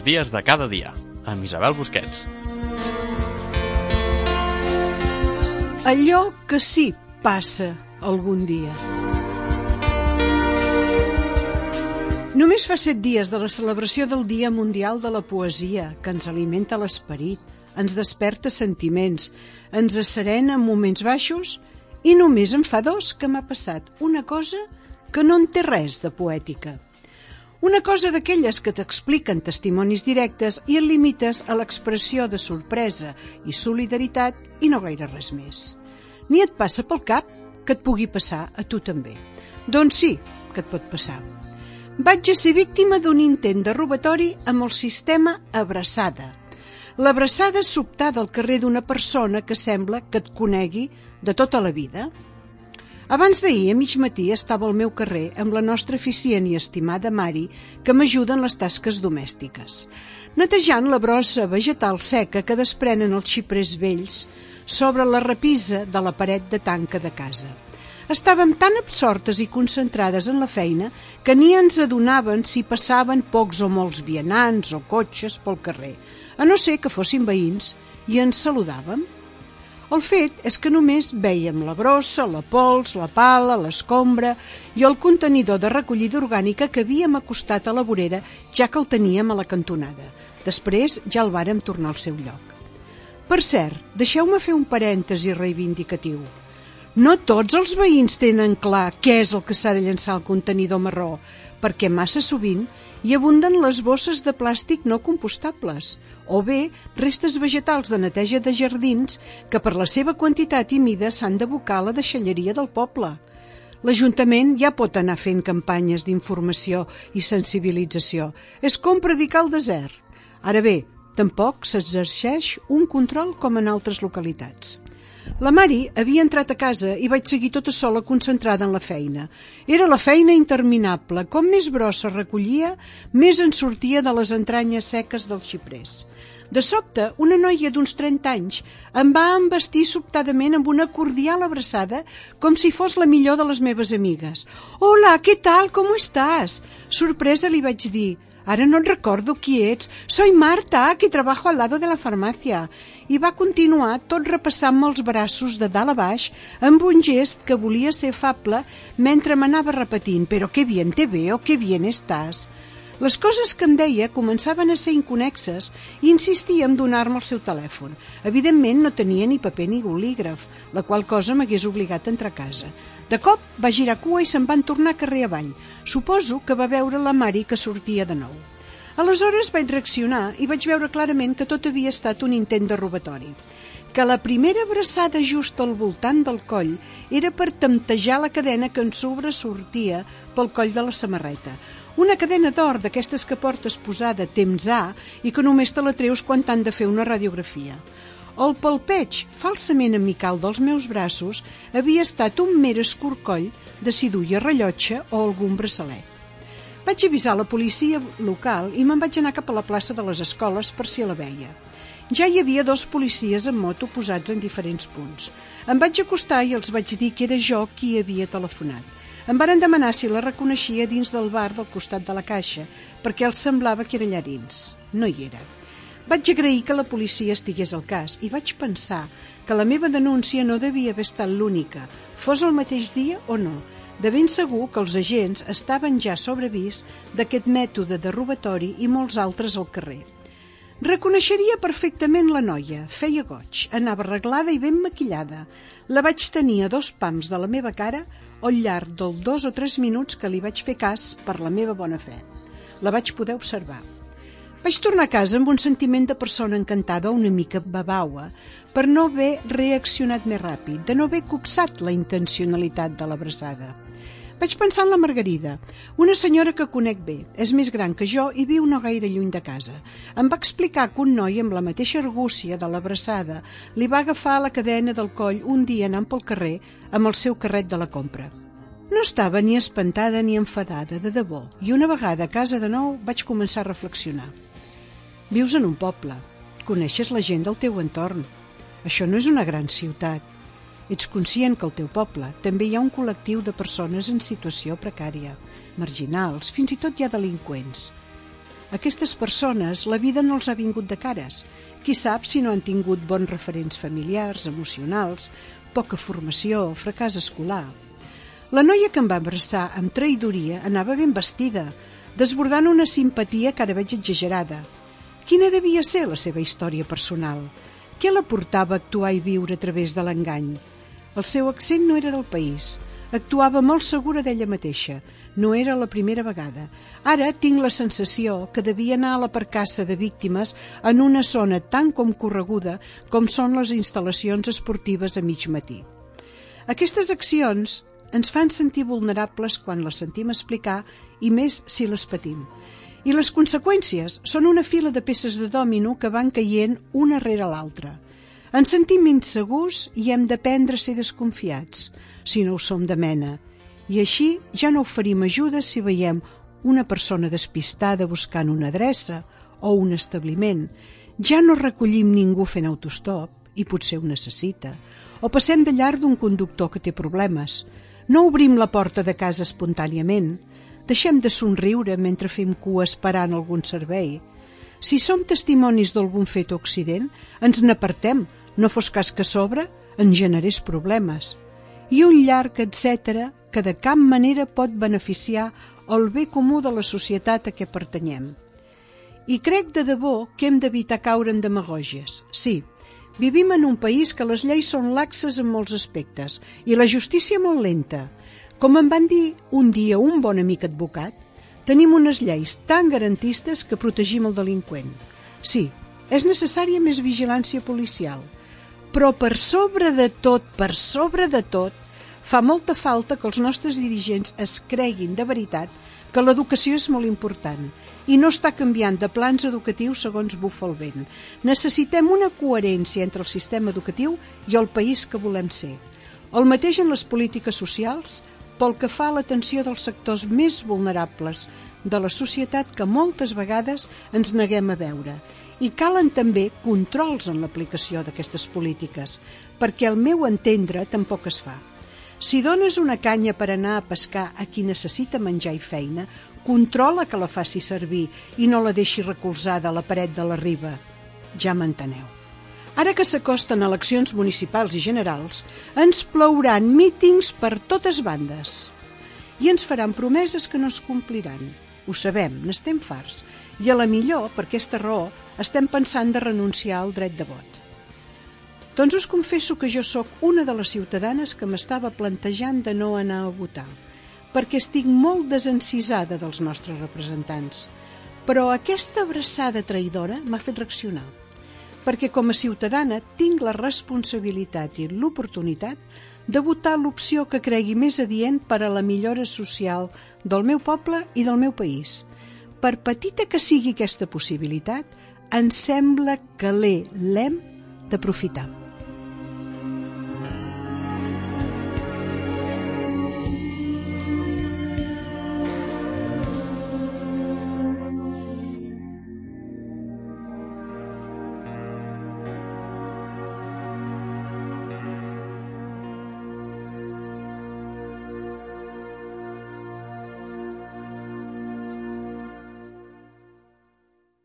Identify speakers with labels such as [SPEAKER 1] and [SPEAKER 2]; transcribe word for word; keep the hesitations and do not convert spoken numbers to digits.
[SPEAKER 1] dies de cada dia, amb Isabel Busquets.
[SPEAKER 2] Allò que sí passa algun dia. Només fa set dies de la celebració del Dia Mundial de la Poesia, que ens alimenta l'esperit, ens desperta sentiments, ens asserena en moments baixos, i només en fa dos que m'ha passat una cosa que no en té res de poètica. Una cosa d'aquelles que t'expliquen testimonis directes i et limites a l'expressió de sorpresa i solidaritat i no gaire res més. Ni et passa pel cap que et pugui passar a tu també. Doncs sí, que et pot passar. Vaig a ser víctima d'un intent de robatori amb el sistema abraçada. L'abraçada sobtada al carrer d'una persona que sembla que et conegui de tota la vida. Abans d'ahir, a mig matí, estava al meu carrer amb la nostra eficient i estimada Mari, que m'ajuda en les tasques domèstiques, netejant la brossa vegetal seca que desprenen els xiprers vells sobre la repisa de la paret de tanca de casa. Estàvem tan absortes i concentrades en la feina que ni ens adonaven si passaven pocs o molts vianants o cotxes pel carrer, a no ser que fossin veïns, i ens saludàvem. El fet és que només vèiem la brossa, la pols, la pala, l'escombra i el contenidor de recollida orgànica que havíem acostat a la vorera, ja que el teníem a la cantonada. Després ja el vàrem tornar al seu lloc. Per cert, deixeu-me fer un parèntesi reivindicatiu. No tots els veïns tenen clar què és el que s'ha de llançar al contenidor marró, perquè massa sovint hi abunden les bosses de plàstic no compostables, o bé restes vegetals de neteja de jardins que per la seva quantitat i mida s'han d'abocar a la deixalleria del poble. L'Ajuntament ja pot anar fent campanyes d'informació i sensibilització. És com predicar al desert. Ara bé, tampoc s'exerceix un control com en altres localitats. La Mari havia entrat a casa i vaig seguir tota sola concentrada en la feina. Era la feina interminable. Com més brossa recollia, més en sortia de les entranyes seques dels xiprers. De sobte, una noia d'uns trenta anys em va embestir sobtadament amb una cordial abraçada com si fos la millor de les meves amigues. «Hola, què tal? Com estàs?» Sorpresa li vaig dir. «Ara no et recordo qui ets. Soy Marta, que trabajo al lado de la farmacia». I va continuar tot repassant-me els braços de dalt a baix amb un gest que volia ser afable mentre m'anava repetint «Però que bien te veo, que bien estàs». Les coses que em deia començaven a ser inconexes i insistia en donar-me el seu telèfon. Evidentment no tenia ni paper ni bolígraf, la qual cosa m'hagués obligat a entrar a casa. De cop va girar cua i se'n van tornar carrer avall. Suposo que va veure la Mari que sortia de nou. Aleshores vaig reaccionar i vaig veure clarament que tot havia estat un intent de robatori. Que la primera abraçada just al voltant del coll era per temptejar la cadena que en sobresortia pel coll de la samarreta. Una cadena d'or d'aquestes que portes posada temps A i que només te la treus quan t'han de fer una radiografia. El palpeig falsament amical dels meus braços havia estat un mer escorcoll de si duia rellotge o algun braçalet. Vaig avisar la policia local i me'n vaig anar cap a la plaça de les escoles per si la veia. Ja hi havia dos policies en moto posats en diferents punts. Em vaig acostar i els vaig dir que era jo qui havia telefonat. Em varen demanar si la reconeixia dins del bar del costat de la caixa, perquè els semblava que era allà dins. No hi era. Vaig agrair que la policia estigués al cas i vaig pensar que la meva denúncia no devia haver estat l'única, fos el mateix dia o no. De ben segur que els agents estaven ja sobrevist d'aquest mètode de robatori i molts altres al carrer. Reconeixeria perfectament la noia, feia goig, anava arreglada i ben maquillada. La vaig tenir a dos pams de la meva cara al llarg dels dos o tres minuts que li vaig fer cas per la meva bona fe. La vaig poder observar. Vaig tornar a casa amb un sentiment de persona encantada una mica babaua per no haver reaccionat més ràpid, de no haver copsat la intencionalitat de l'abraçada. Vaig pensar en la Margarida, una senyora que conec bé, és més gran que jo i viu no gaire lluny de casa. Em va explicar que un noi amb la mateixa argúcia de l'abraçada li va agafar la cadena del coll un dia anant pel carrer amb el seu carret de la compra. No estava ni espantada ni enfadada, de debò, i una vegada a casa de nou vaig començar a reflexionar. Vius en un poble, coneixes la gent del teu entorn. Això no és una gran ciutat. Ets conscient que al teu poble també hi ha un col·lectiu de persones en situació precària, marginals, fins i tot hi ha delinqüents. aquestes persones la vida no els ha vingut de cares. Qui sap si no han tingut bons referents familiars, emocionals, poca formació o fracàs escolar. La noia que em va abraçar amb traïdoria anava ben vestida, desbordant una simpatia que ara veig exagerada. Quina devia ser la seva història personal? Què la portava a actuar i viure a través de l'engany? El seu accent no era del país. Actuava molt segura d'ella mateixa. No era la primera vegada. Ara tinc la sensació que devia anar a la percassa de víctimes en una zona tan concorreguda com són les instal·lacions esportives a mig matí. Aquestes accions ens fan sentir vulnerables quan les sentim explicar i més si les patim. I les conseqüències són una fila de peces de dòmino que van caient una rere l'altra. Ens sentim insegurs i hem d'aprendre a ser desconfiats, si no ho som de mena. I així ja no oferim ajuda si veiem una persona despistada buscant una adreça o un establiment. Ja no recollim ningú fent autostop, i potser ho necessita. O passem de llarg d'un conductor que té problemes. No obrim la porta de casa espontàniament. Deixem de somriure mentre fem cua esperant algun servei. Si som testimonis d'algun fet o accident, ens n'apartem, no fos cas que a sobre ens generés problemes. I un llarg etcètera que de cap manera pot beneficiar el bé comú de la societat a què pertanyem. I crec de debò que hem d'evitar caure en demagògies. Sí, vivim en un país que les lleis són laxes en molts aspectes i la justícia molt lenta. Com em van dir un dia un bon amic advocat, tenim unes lleis tan garantistes que protegim el delinqüent. Sí, és necessària més vigilància policial, però per sobre de tot, per sobre de tot, fa molta falta que els nostres dirigents es creguin de veritat que l'educació és molt important i no està canviant de plans educatius segons bufa el vent. Necessitem una coherència entre el sistema educatiu i el país que volem ser. El mateix en les polítiques socials, pel que fa a l'atenció dels sectors més vulnerables de la societat que moltes vegades ens neguem a veure. I calen també controls en l'aplicació d'aquestes polítiques, perquè al meu entendre tampoc es fa. Si dones una canya per anar a pescar a qui necessita menjar i feina, controla que la faci servir i no la deixi recolzada a la paret de la riba. Ja m'enteneu. Ara que s'acosten eleccions municipals i generals, ens plouran mítings per totes bandes. I ens faran promeses que no es compliran. Ho sabem, n'estem farts. I a la millor, per aquesta raó, estem pensant de renunciar al dret de vot. Doncs us confesso que jo sóc una de les ciutadanes que m'estava plantejant de no anar a votar, perquè estic molt desencisada dels nostres representants. Però aquesta abraçada traïdora m'ha fet reaccionar, perquè com a ciutadana tinc la responsabilitat i l'oportunitat de votar l'opció que cregui més adient per a la millora social del meu poble i del meu país. Per petita que sigui aquesta possibilitat, em sembla que l'hem d'aprofitar.